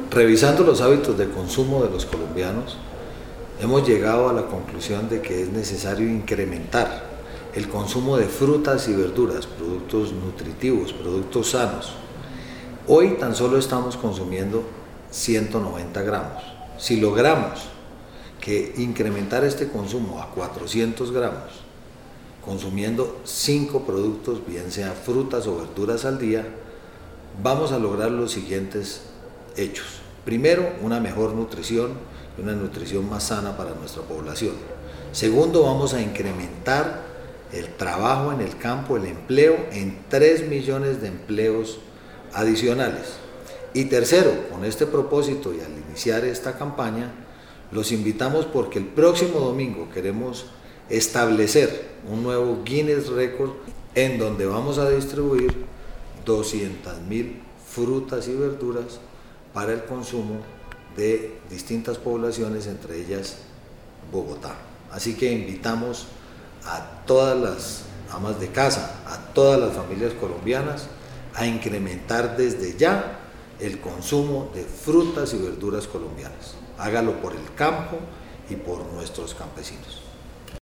Revisando los hábitos de consumo de los colombianos, hemos llegado a la conclusión de que es necesario incrementar el consumo de frutas y verduras, productos nutritivos, productos sanos. Hoy tan solo estamos consumiendo 190 gramos. Si logramos incrementar este consumo a 400 gramos, consumiendo 5 productos, bien sea frutas o verduras al día, vamos a lograr los siguientes hechos. Primero, una mejor nutrición y una nutrición más sana para nuestra población. Segundo, vamos a incrementar el trabajo en el campo, el empleo, en 3 millones de empleos adicionales. Y tercero, con este propósito y al iniciar esta campaña, los invitamos porque el próximo domingo queremos establecer un nuevo Guinness Record en donde vamos a distribuir 200.000 frutas y verduras para el consumo de distintas poblaciones, entre ellas Bogotá. Así que invitamos a todas las amas de casa, a todas las familias colombianas a incrementar desde ya el consumo de frutas y verduras colombianas. Hágalo por el campo y por nuestros campesinos.